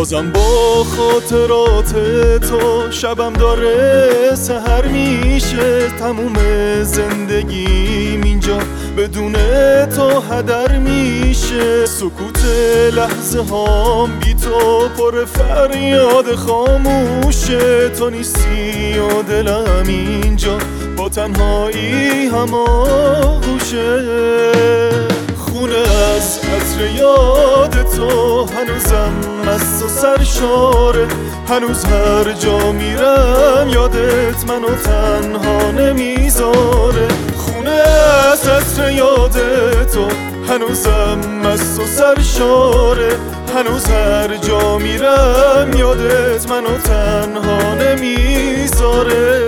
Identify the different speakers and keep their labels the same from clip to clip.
Speaker 1: بازم با خاطرات تو شبم داره سحر میشه. تموم زندگیم اینجا بدون تو هدر میشه. سکوت لحظه هام بی تو پر فریاد خاموشه. تو نیستی و دلم اینجا با تنهایی هماغوشه. خونه از عطر یاد تو هنوزم مست و سرشاره. هنوز هر جا میرم یادت منو تنها نمیذاره. خونه از عطر یاد تو هنوزم مست و سرشاره. هنوز هر جا میرم یادت منو تنها نمیذاره.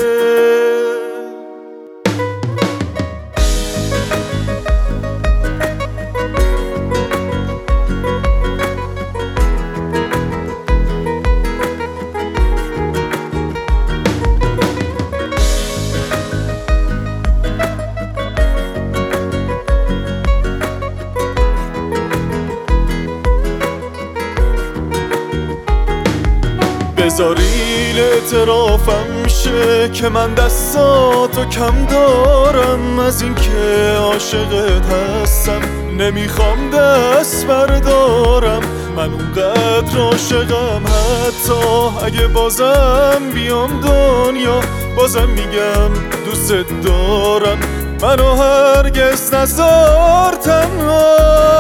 Speaker 1: بذارین اعترافم شه که من دستاتو کم دارم. از این که عاشقت هستم نمیخوام دست بردارم. من اونقدر عاشقم حتی اگه بازم بیام دنیا بازم میگم دوست دارم. منو هرگز نذار تنها.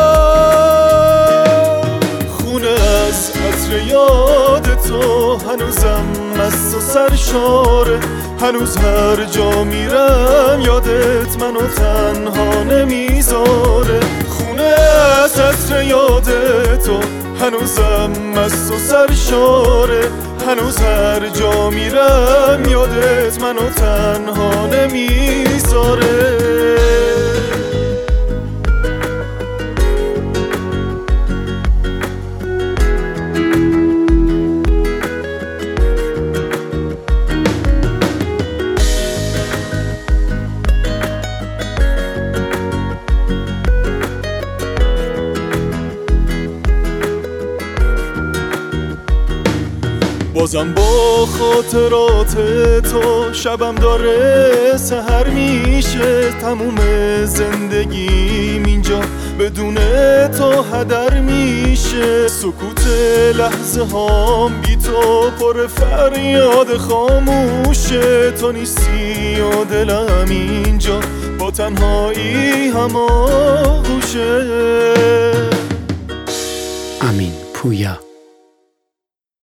Speaker 1: خونه از عطر یاد تو هنوزم مست و سرشاره. هنوز هر جا میرم یادت منو تنها نمیذاره. خونه از عطر یاد تو هنوزم مست و سرشاره. هنوز هر جا میرم یادت منو تنها نمیذاره. بازم با خاطرات تو شبم داره سحر میشه. تموم زندگیم اینجا بدون تو هدر میشه. سکوت لحظه هام بی تو پر فریاد خاموشه. تو نیستی و دلم اینجا با تنهایی هماغوشه.
Speaker 2: امین پویا.